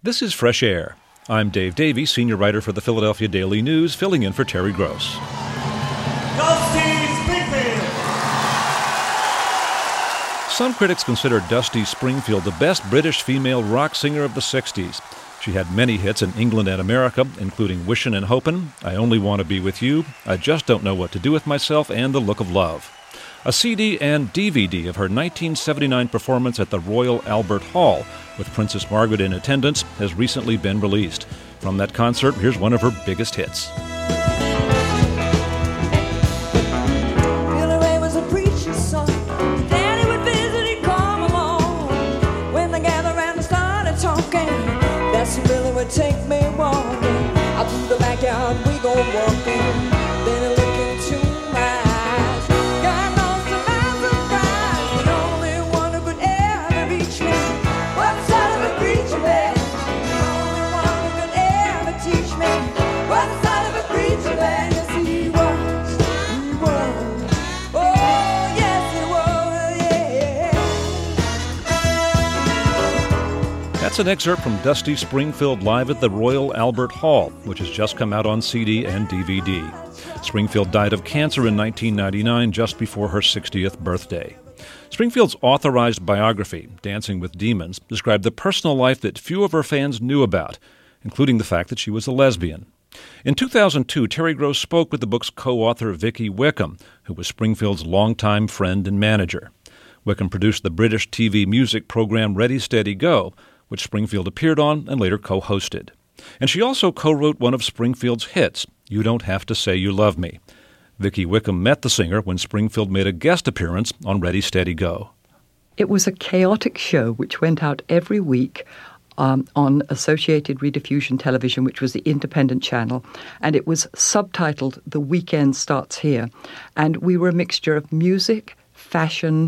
This is Fresh Air. I'm Dave Davey, senior writer for the Philadelphia Daily News, filling in for Terry Gross. Dusty Springfield! Some critics consider Dusty Springfield the best British female rock singer of the 60s. She had many hits in England and America, including Wishin' and Hopin', I Only Want to Be With You, I Just Don't Know What to Do With Myself, and The Look of Love. A CD and DVD of her 1979 performance at the Royal Albert Hall, with Princess Margaret in attendance, has recently been released. From that concert, here's one of her biggest hits. Billy was a preacher's son. Daddy would visit, he'd come along. When they gathered around and started talking, that's when Billy would take me walking. Out through the backyard we go walking. Then he looked into my eyes. God knows to my surprise, the only one who could ever reach me. What sort of a preacher man? The only one who could ever teach me. What sort of a preacher man? Yes, he was. He was. Oh, yes, he was, yeah. That's an excerpt from Dusty Springfield live at the Royal Albert Hall, which has just come out on CD and DVD. Springfield died of cancer in 1999, just before her 60th birthday. Springfield's authorized biography, Dancing with Demons, described the personal life that few of her fans knew about, including the fact that she was a lesbian. In 2002, Terry Gross spoke with the book's co-author Vicky Wickham, who was Springfield's longtime friend and manager. Wickham produced the British TV music program Ready, Steady, Go, which Springfield appeared on and later co-hosted. And she also co-wrote one of Springfield's hits, You Don't Have to Say You Love Me. Vicky Wickham met the singer when Springfield made a guest appearance on Ready, Steady, Go. It was a chaotic show which went out every week on Associated Rediffusion Television, which was the independent channel, and it was subtitled The Weekend Starts Here. And we were a mixture of music, fashion,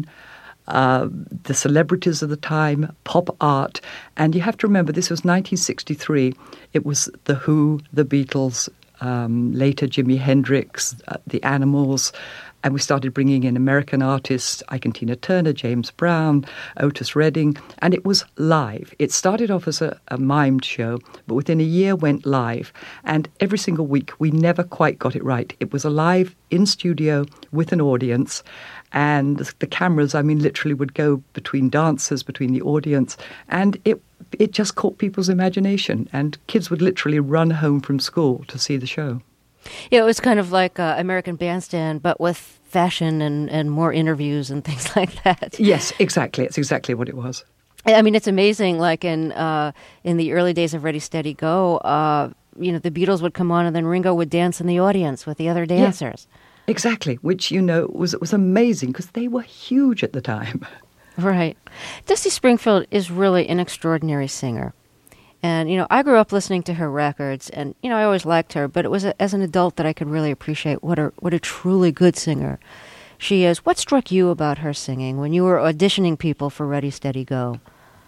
the celebrities of the time, pop art. And you have to remember, this was 1963. It was The Who, The Beatles, later Jimi Hendrix, The Animals, and we started bringing in American artists, Ike and Tina Turner, James Brown, Otis Redding, and it was live. It started off as a mimed show, but within a year went live, and every single week we never quite got it right. It was a live in studio with an audience, and the cameras, literally would go between dancers, between the audience, and it just caught people's imagination, and kids would literally run home from school to see the show. Yeah, it was kind of like American Bandstand, but with fashion and more interviews and things like that. Yes, exactly. It's exactly what it was. I mean, it's amazing, like in the early days of Ready, Steady, Go, the Beatles would come on and then Ringo would dance in the audience with the other dancers. Yeah, exactly, which, was amazing because they were huge at the time. Right. Dusty Springfield is really an extraordinary singer. And, I grew up listening to her records, and, I always liked her, but it was as an adult that I could really appreciate what a truly good singer she is. What struck you about her singing when you were auditioning people for Ready, Steady, Go?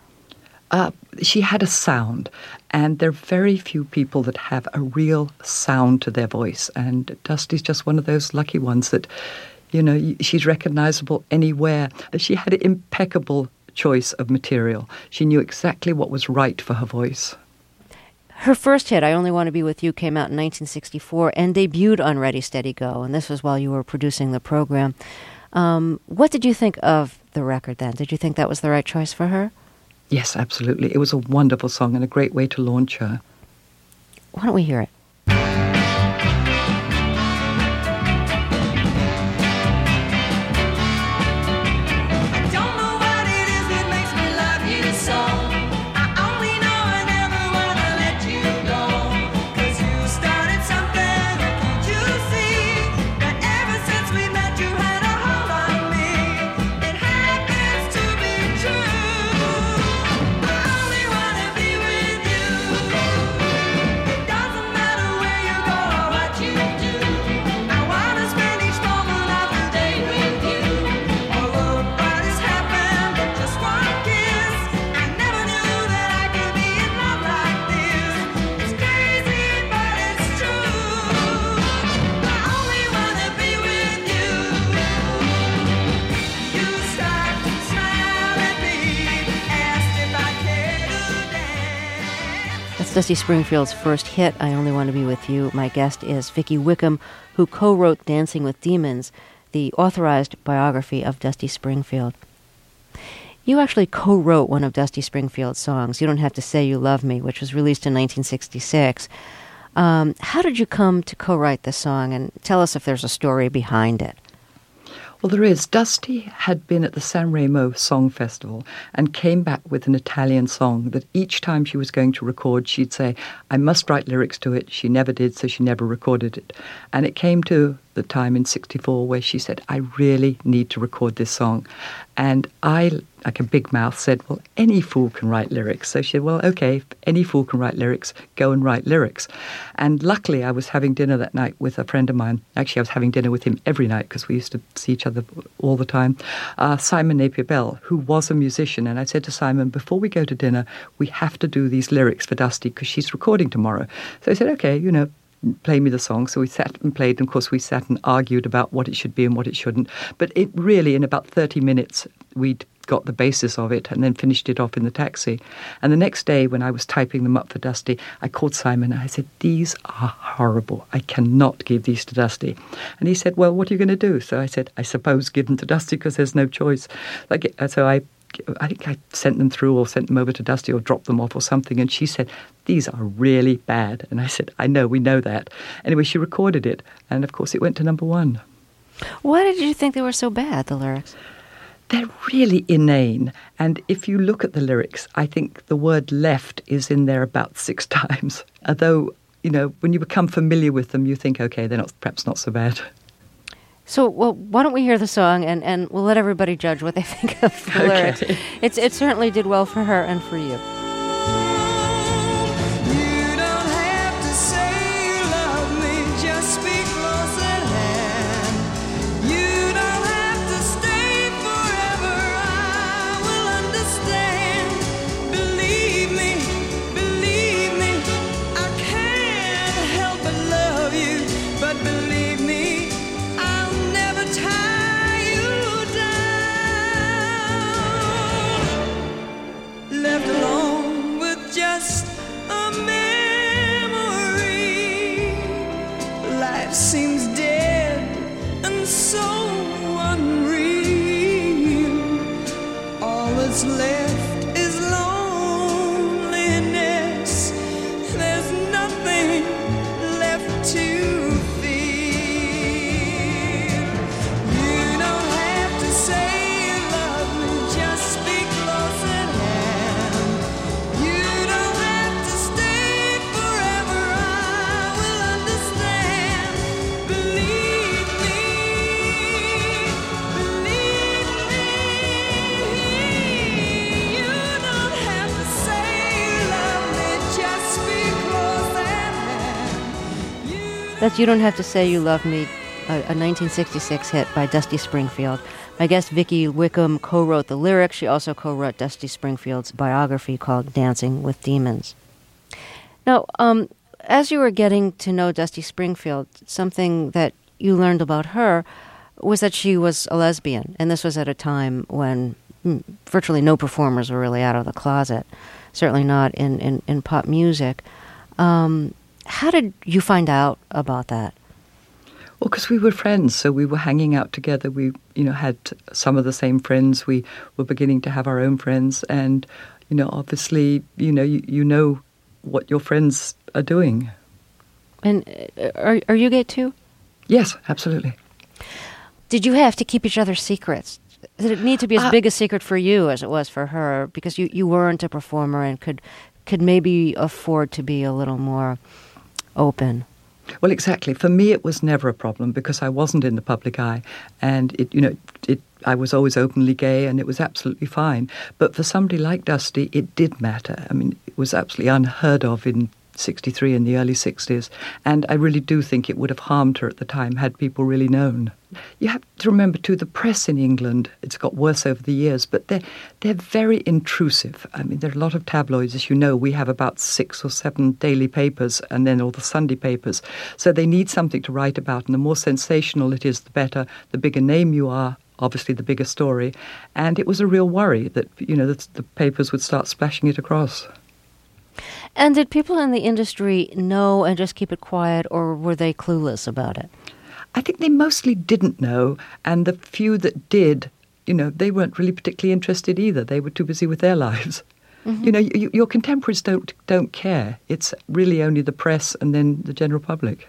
She had a sound, and there are very few people that have a real sound to their voice, and Dusty's just one of those lucky ones that, she's recognizable anywhere. She had an impeccable choice of material. She knew exactly what was right for her voice. Her first hit, I Only Want to Be With You, came out in 1964 and debuted on Ready, Steady, Go, and this was while you were producing the program. What did you think of the record then? Did you think that was the right choice for her? Yes, absolutely. It was a wonderful song and a great way to launch her. Why don't we hear it? Doesn't matter That's Dusty Springfield's first hit, I Only Want to Be With You. My guest is Vicki Wickham, who co-wrote Dancing with Demons, the authorized biography of Dusty Springfield. You actually co-wrote one of Dusty Springfield's songs, You Don't Have to Say You Love Me, which was released in 1966. How did you come to co-write this song, and tell us if there's a story behind it? Well, there is. Dusty had been at the San Remo Song Festival and came back with an Italian song that each time she was going to record, she'd say, I must write lyrics to it. She never did, so she never recorded it. And it came to the time in 64 where she said, I really need to record this song. And I, like a big mouth, said, well, any fool can write lyrics. So she said, well, okay, if any fool can write lyrics, go and write lyrics. And luckily, I was having dinner that night with a friend of mine. Actually, I was having dinner with him every night because we used to see each other all the time. Simon Napier Bell, who was a musician. And I said to Simon, before we go to dinner, we have to do these lyrics for Dusty because she's recording tomorrow. So he said, okay, play me the song. So we sat and played, and of course we sat and argued about what it should be and what it shouldn't. But it really, in about 30 minutes, we'd got the basis of it and then finished it off in the taxi. And the next day when I was typing them up for Dusty, I called Simon and I said, these are horrible. I cannot give these to Dusty. And he said, well, what are you going to do? So I said, I suppose give them to Dusty because there's no choice. So I think I sent them through or sent them over to Dusty or dropped them off or something. And she said, these are really bad. And I said, I know, we know that. Anyway, she recorded it. And of course, it went to number one. Why did you think they were so bad, the lyrics? They're really inane. And if you look at the lyrics, I think the word left is in there about 6 times. Although, when you become familiar with them, you think, okay, they're perhaps not so bad. So, well, why don't we hear the song, and we'll let everybody judge what they think of the lyrics. It certainly did well for her and for you. Seems dead and so unreal. All that's left is loneliness. There's nothing left to feel. You don't have to say you love me, just be close at hand. You don't have to stay forever, I will understand. Believe me, you don't have to say you love me, just be close at hand. That's You Don't Have to Say You Love Me, a 1966 hit by Dusty Springfield. My guest Vicki Wickham co-wrote the lyrics. She also co-wrote Dusty Springfield's biography called Dancing with Demons. Now, as you were getting to know Dusty Springfield, something that you learned about her was that she was a lesbian, and this was at a time when virtually no performers were really out of the closet, certainly not in pop music. How did you find out about that? Well, because we were friends, so we were hanging out together. We, had some of the same friends. We were beginning to have our own friends, and, obviously, you know what your friends are doing. And are you gay too? Yes, absolutely. Did you have to keep each other's secrets? Did it need to be as big a secret for you as it was for her? Because you weren't a performer and could maybe afford to be a little more open. Well, exactly. For me, it was never a problem because I wasn't in the public eye, and I was always openly gay, and it was absolutely fine. But for somebody like Dusty, it did matter. I mean, it was absolutely unheard of in 63 in the early 60s, and I really do think it would have harmed her at the time had people really known. You have to remember, too, the press in England, it's got worse over the years, but they're very intrusive. I mean, there are a lot of tabloids, as you know. We have about 6 or 7 daily papers and then all the Sunday papers. So they need something to write about, and the more sensational it is, the better. The bigger name you are, obviously the bigger story. And it was a real worry that, the papers would start splashing it across. And did people in the industry know and just keep it quiet, or were they clueless about it? I think they mostly didn't know, and the few that did, they weren't really particularly interested either. They were too busy with their lives. Mm-hmm. Your contemporaries don't care. It's really only the press and then the general public.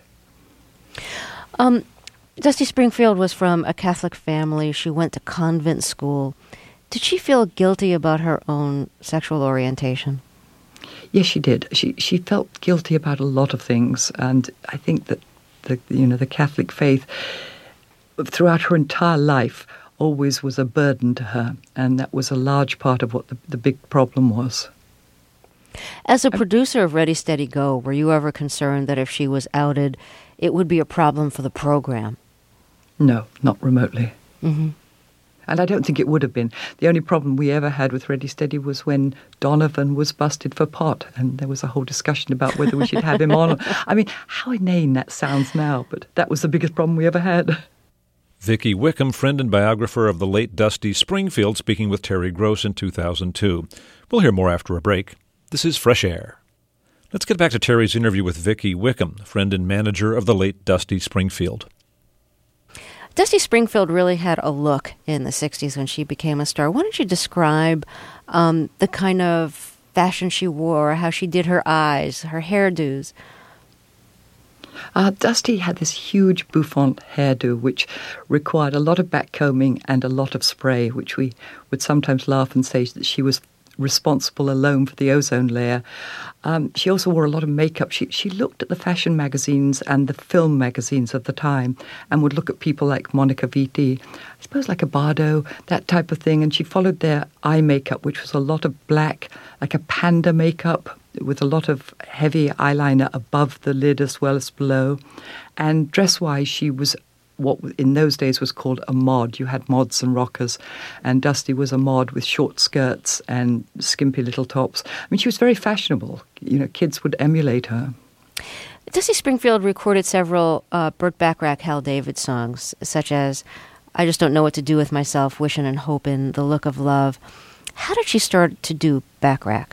Dusty Springfield was from a Catholic family. She went to convent school. Did she feel guilty about her own sexual orientation? Yes, she did. She felt guilty about a lot of things, and I think that the Catholic faith throughout her entire life always was a burden to her, and that was a large part of what the big problem was. As a producer of Ready, Steady, Go, were you ever concerned that if she was outed, it would be a problem for the program? No, not remotely. Mm-hmm. And I don't think it would have been. The only problem we ever had with Ready Steady was when Donovan was busted for pot, and there was a whole discussion about whether we should have him on. I mean, how inane that sounds now, but that was the biggest problem we ever had. Vicki Wickham, friend and biographer of the late Dusty Springfield, speaking with Terry Gross in 2002. We'll hear more after a break. This is Fresh Air. Let's get back to Terry's interview with Vicki Wickham, friend and manager of the late Dusty Springfield. Dusty Springfield really had a look in the 60s when she became a star. Why don't you describe the kind of fashion she wore, how she did her eyes, her hairdos? Dusty had this huge bouffant hairdo which required a lot of backcombing and a lot of spray, which we would sometimes laugh and say that she was responsible alone for the ozone layer. She also wore a lot of makeup. She looked at the fashion magazines and the film magazines of the time and would look at people like Monica Vitti, I suppose like a Bardot, that type of thing. And she followed their eye makeup, which was a lot of black, like a panda makeup with a lot of heavy eyeliner above the lid as well as below. And dress-wise, she was what in those days was called a mod. You had mods and rockers, and Dusty was a mod with short skirts and skimpy little tops. I mean, she was very fashionable. Kids would emulate her. Dusty Springfield recorded several Burt Bacharach, Hal David songs, such as I Just Don't Know What to Do With Myself, Wishin' and Hopin', The Look of Love. How did she start to do Bacharach?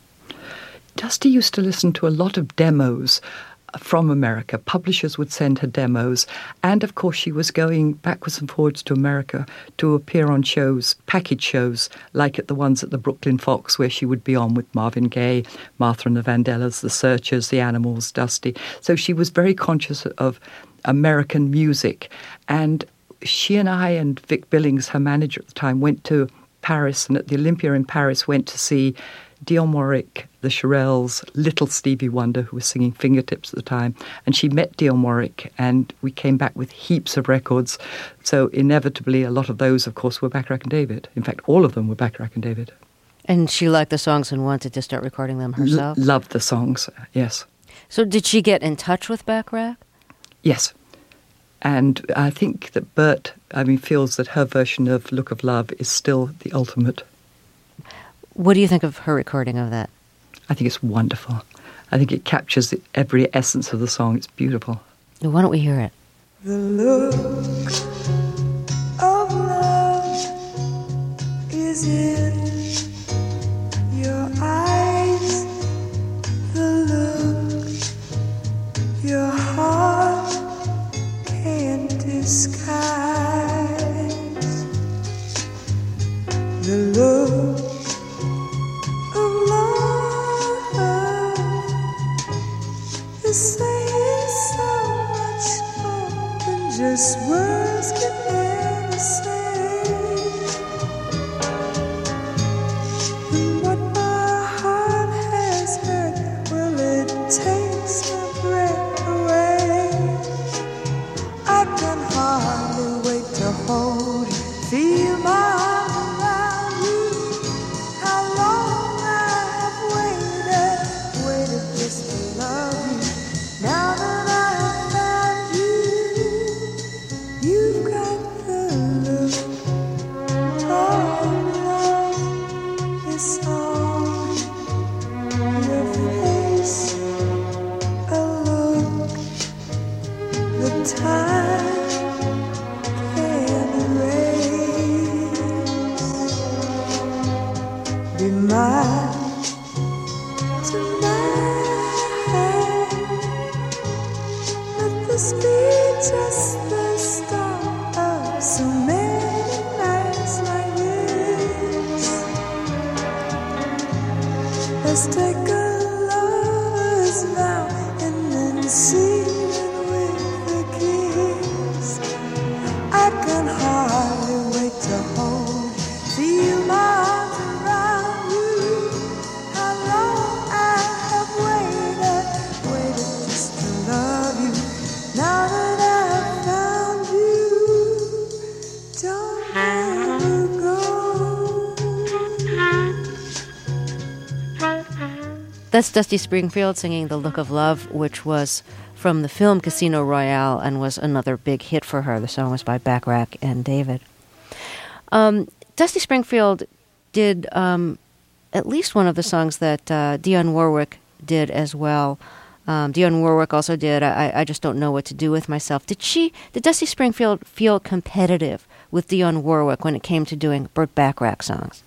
Dusty used to listen to a lot of demos from America. Publishers would send her demos, and of course she was going backwards and forwards to America to appear on shows, package shows, like at the ones at the Brooklyn Fox, where she would be on with Marvin Gaye, Martha and the Vandellas, the Searchers, the Animals, Dusty. So she was very conscious of American music, and she and I and Vic Billings, her manager at the time, went to Paris, and at the Olympia in Paris went to see Dionne Warwick, the Shirelles, little Stevie Wonder, who was singing Fingertips at the time. And she met Dionne Warwick, and we came back with heaps of records. So inevitably, a lot of those, of course, were Bacharach and David. In fact, all of them were Bacharach and David. And she liked the songs and wanted to start recording them herself? Loved the songs, yes. So did she get in touch with Bacharach? Yes. And I think that Burt, feels that her version of Look of Love is still the ultimate. What do you think of her recording of that? I think it's wonderful. I think it captures every essence of the song. It's beautiful. Why don't we hear it? The look of love is in your eyes. The look your heart can't disguise. The look saying so much more than just words can ever say. And what my heart has heard, well, it takes my breath away. I can hardly wait to hold you, feel my arms around you. How long I have waited just to love you. Now that I have found you, you've got the look of love. It's on your face, a look the time can't erase. Be mine tonight. just the start of so many nights like this. Let's take a lover's vow and then seal it with a kiss. I can hardly wait to hold, feel my arms around you. How long I have waited just to love you. Now that I've found you, don't ever go. That's Dusty Springfield singing The Look of Love, which was from the film Casino Royale and was another big hit for her. The song was by Bacharach and David. Dusty Springfield did at least one of the songs that Dionne Warwick did as well. Dionne Warwick also did I Just Don't Know What to Do With Myself. Did Dusty Springfield feel competitive with Dionne Warwick when it came to doing Burt Bacharach songs?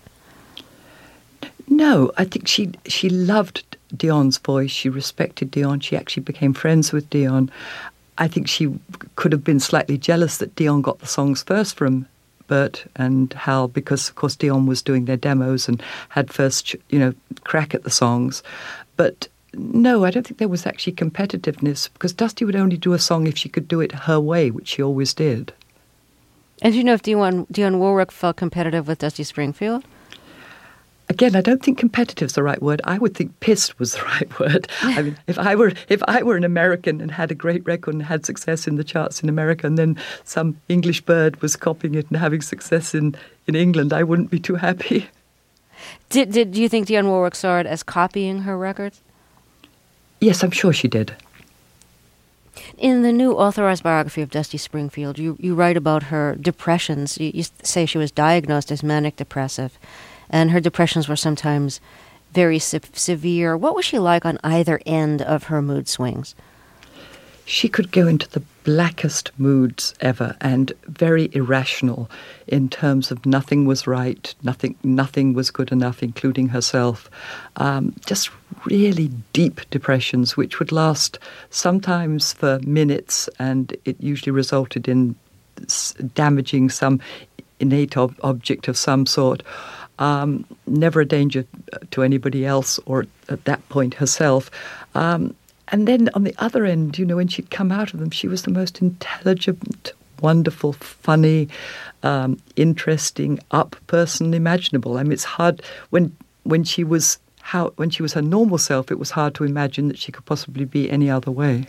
No, I think she loved Dionne's voice. She respected Dionne. She actually became friends with Dionne. I think she could have been slightly jealous that Dionne got the songs first from Burt and Hal, because, of course, Dionne was doing their demos and had first, crack at the songs. But no, I don't think there was actually competitiveness, because Dusty would only do a song if she could do it her way, which she always did. And do you know if Dionne Warwick felt competitive with Dusty Springfield? Again, I don't think competitive is the right word. I would think pissed was the right word. I mean, if I were an American and had a great record and had success in the charts in America, and then some English bird was copying it and having success in England, I wouldn't be too happy. Do you think Dionne Warwick saw it as copying her records? Yes, I'm sure she did. In the new authorized biography of Dusty Springfield, you write about her depressions. You say she was diagnosed as manic depressive, and her depressions were sometimes very severe. What was she like on either end of her mood swings? She could go into the blackest moods ever, and very irrational in terms of nothing was right, nothing was good enough, including herself. Just really deep depressions, which would last sometimes for minutes, and it usually resulted in damaging some innate object of some sort. Never a danger to anybody else, or at that point herself. And then on the other end, when she'd come out of them, she was the most intelligent, wonderful, funny, interesting, up person imaginable. I mean, it's hard when she was her normal self. It was hard to imagine that she could possibly be any other way.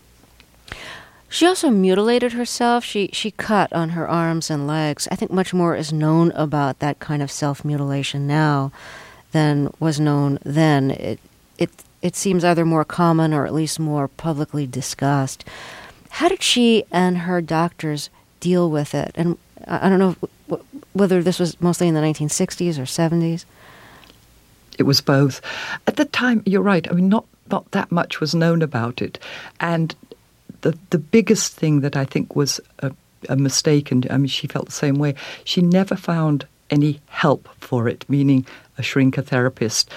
She also mutilated herself. She cut on her arms and legs. I think much more is known about that kind of self-mutilation now than was known then. It seems either more common or at least more publicly discussed. How did she and her doctors deal with it? And I don't know whether this was mostly in the 1960s or 70s. It was both. At the time, you're right. I mean, not that much was known about it. And the biggest thing that I think was a mistake, and I mean, she felt the same way, she never found any help for it, meaning a shrink, a therapist.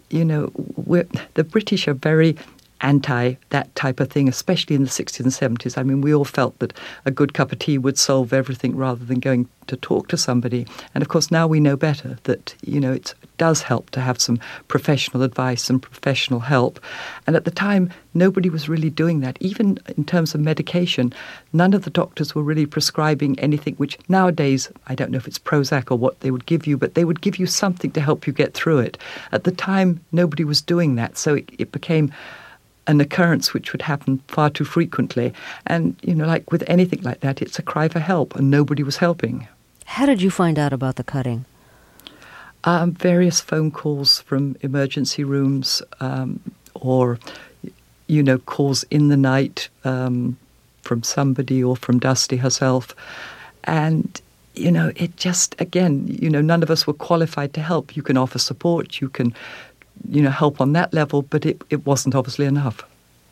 The British are very anti that type of thing, especially in the 60s and 70s. I mean, we all felt that a good cup of tea would solve everything rather than going to talk to somebody. And of course, now we know better that, it does help to have some professional advice and professional help. And at the time, nobody was really doing that. Even in terms of medication, none of the doctors were really prescribing anything, which nowadays, I don't know if it's Prozac or what they would give you, but they would give you something to help you get through it. At the time, nobody was doing that. So it became an occurrence which would happen far too frequently. And, like with anything like that, it's a cry for help, and nobody was helping. How did you find out about the cutting? Various phone calls from emergency rooms, or, calls in the night from somebody or from Dusty herself. And, it just, again, none of us were qualified to help. You can offer support, you can help on that level, but it wasn't obviously enough.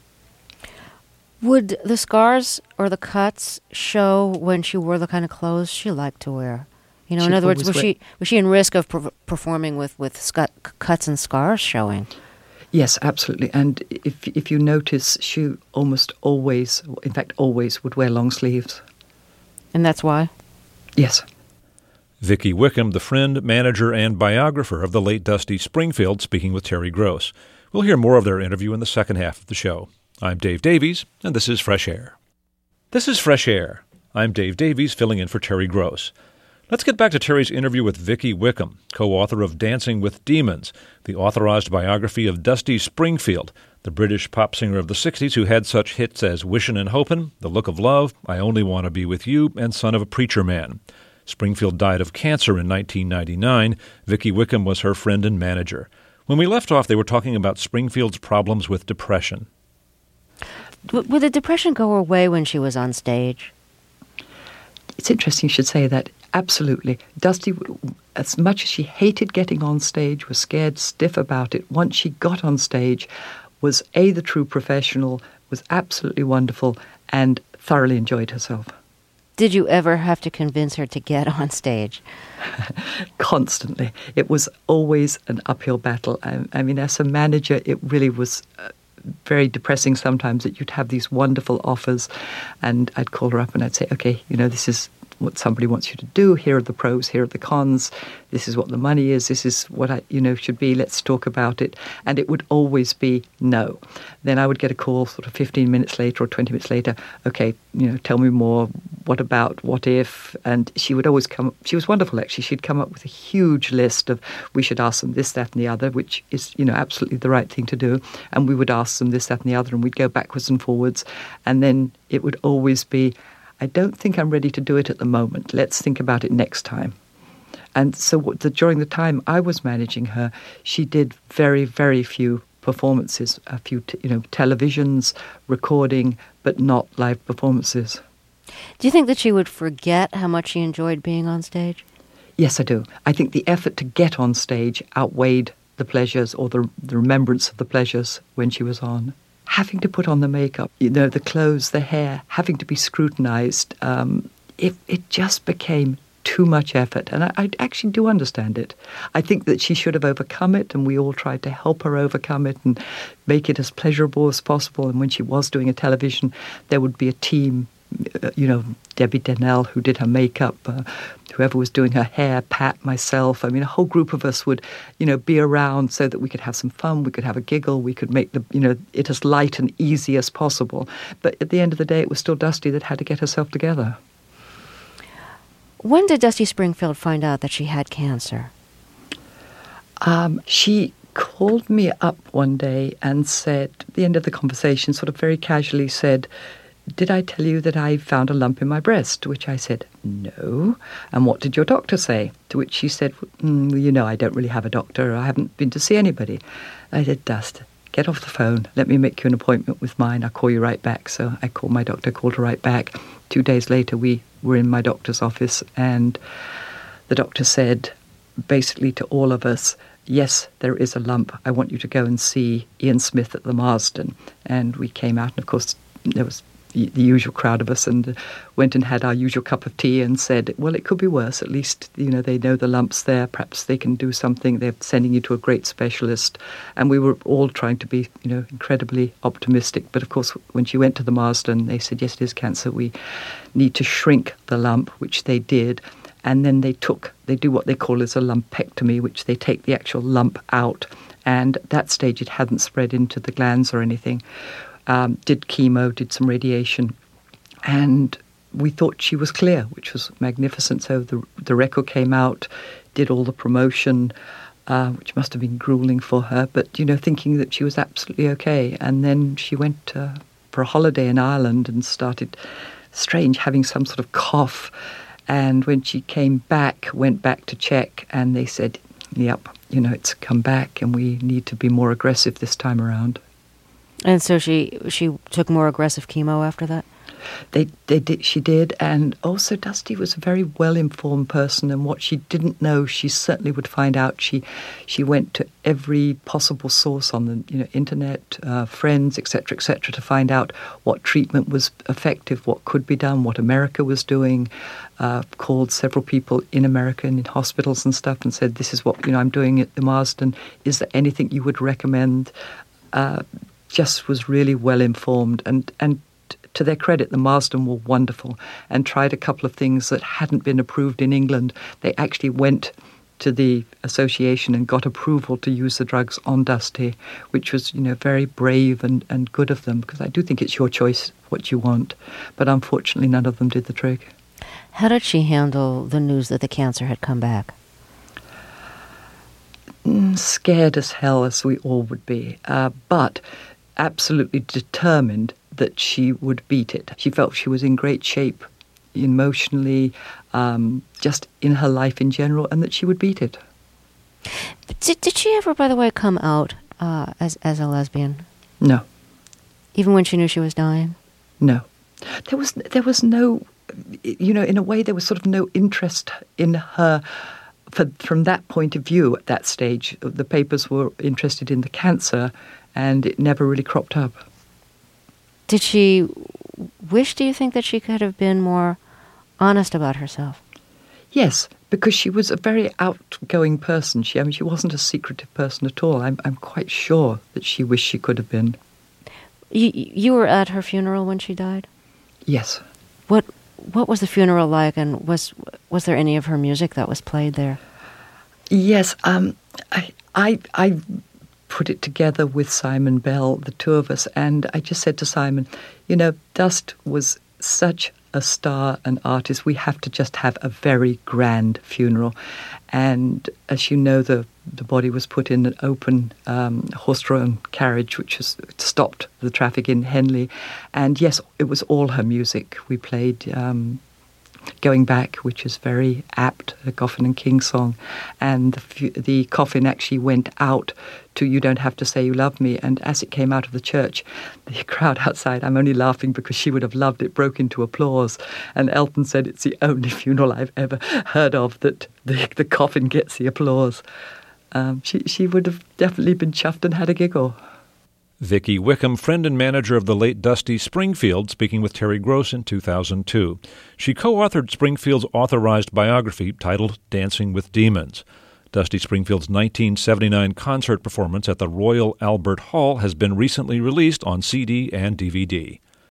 Would the scars or the cuts show when she wore the kind of clothes she liked to wear? In other words, was she in risk of performing with cuts and scars showing? Yes, absolutely. And if you notice, she almost always, in fact always, would wear long sleeves. And that's why? Yes. Vicki Wickham, the friend, manager, and biographer of the late Dusty Springfield, speaking with Terry Gross. We'll hear more of their interview in the second half of the show. I'm Dave Davies, and this is Fresh Air. This is Fresh Air. I'm Dave Davies, filling in for Terry Gross. Let's get back to Terry's interview with Vicki Wickham, co-author of Dancing with Demons, the authorized biography of Dusty Springfield, the British pop singer of the 60s who had such hits as Wishin' and Hopin', The Look of Love, I Only Want to Be With You, and Son of a Preacher Man. Springfield died of cancer in 1999. Vicki Wickham was her friend and manager. When we left off, they were talking about Springfield's problems with depression. Would the depression go away when she was on stage? It's interesting you should say that. Absolutely. Dusty, as much as she hated getting on stage, was scared stiff about it, once she got on stage, was the true professional, was absolutely wonderful, and thoroughly enjoyed herself. Did you ever have to convince her to get on stage? Constantly. It was always an uphill battle. I mean, as a manager, it really was very depressing sometimes that you'd have these wonderful offers, and I'd call her up and I'd say, okay, this is what somebody wants you to do. Here are the pros, here are the cons. This is what the money is. This is what I, should be. Let's talk about it. And it would always be no. Then I would get a call sort of 15 minutes later or 20 minutes later. Okay, tell me more. What about? What if? And she would always come. She was wonderful, actually. She'd come up with a huge list of, we should ask them this, that, and the other, which is, absolutely the right thing to do. And we would ask them this, that, and the other, and we'd go backwards and forwards. And then it would always be, I don't think I'm ready to do it at the moment. Let's think about it next time. And so during the time I was managing her, she did very, very few performances, a few, televisions, recording, but not live performances. Do you think that she would forget how much she enjoyed being on stage? Yes, I do. I think the effort to get on stage outweighed the pleasures or the remembrance of the pleasures when she was on. Having to put on the makeup, the clothes, the hair, having to be scrutinized, it just became too much effort. And I actually do understand it. I think that she should have overcome it, and we all tried to help her overcome it and make it as pleasurable as possible. And when she was doing a television, there would be a team, Debbie Dennell, who did her makeup, whoever was doing her hair, Pat, myself. I mean, a whole group of us would, be around so that we could have some fun, we could have a giggle, we could make it as light and easy as possible. But at the end of the day, it was still Dusty that had to get herself together. When did Dusty Springfield find out that she had cancer? She called me up one day and said, at the end of the conversation, sort of very casually said, did I tell you that I found a lump in my breast? To which I said, no. And what did your doctor say? To which she said, I don't really have a doctor. I haven't been to see anybody. I said, Dust, get off the phone. Let me make you an appointment with mine. I'll call you right back. So I called my doctor, called her right back. 2 days later, we were in my doctor's office, and the doctor said, basically to all of us, yes, there is a lump. I want you to go and see Ian Smith at the Marsden. And we came out, and of course, there was the usual crowd of us, and went and had our usual cup of tea and said, well, it could be worse. At least, they know the lump's there. Perhaps they can do something. They're sending you to a great specialist. And we were all trying to be, incredibly optimistic. But of course, when she went to the Marsden, they said, yes, it is cancer. We need to shrink the lump, which they did. And then they do what they call as a lumpectomy, which they take the actual lump out. And at that stage, it hadn't spread into the glands or anything. Did chemo, did some radiation, and we thought she was clear, which was magnificent. So the record came out, did all the promotion, which must have been grueling for her, but, thinking that she was absolutely okay. And then she went for a holiday in Ireland and started, having some sort of cough. And when she came back, went back to check, and they said, yep, it's come back and we need to be more aggressive this time around. And so she took more aggressive chemo after that? They did. She did, and also Dusty was a very well-informed person, and what she didn't know, she certainly would find out. She went to every possible source on the internet, friends, etc., to find out what treatment was effective, what could be done, what America was doing. Called several people in America and in hospitals and stuff, and said, "This is what I'm doing at the Marsden. Is there anything you would recommend?" Just was really well-informed, and to their credit, the Marsden were wonderful and tried a couple of things that hadn't been approved in England. They actually went to the association and got approval to use the drugs on Dusty, which was, very brave and good of them, because I do think it's your choice what you want. But unfortunately, none of them did the trick. How did she handle the news that the cancer had come back? Scared as hell, as we all would be, but absolutely determined that she would beat it. She felt she was in great shape emotionally, just in her life in general, and that she would beat it. Did she ever, by the way, come out as a lesbian? No. Even when she knew she was dying? No. There was no, in a way, there was sort of no interest in her from that point of view at that stage. The papers were interested in the cancer, and it never really cropped up. Did she wish, do you think, that she could have been more honest about herself? Yes, because she was a very outgoing person. She wasn't a secretive person at all. I'm quite sure that she wished she could have been. You were at her funeral when she died? Yes. What was the funeral like, and was there any of her music that was played there? Yes, I put it together with Simon Bell, the two of us, and I just said to Simon, Dust was such a star and artist. We have to just have a very grand funeral. And as you know, the body was put in an open horse-drawn carriage, which has stopped the traffic in Henley. And yes, it was all her music. We played Going Back, which is very apt, a Goffin and King song. And the coffin actually went out to You Don't Have to Say You Love Me. And as it came out of the church, the crowd outside, I'm only laughing because she would have loved it, broke into applause. And Elton said, it's the only funeral I've ever heard of that the coffin gets the applause. She would have definitely been chuffed and had a giggle. Vicki Wickham, friend and manager of the late Dusty Springfield, speaking with Terry Gross in 2002. She co-authored Springfield's authorized biography titled Dancing with Demons. Dusty Springfield's 1979 concert performance at the Royal Albert Hall has been recently released on CD and DVD.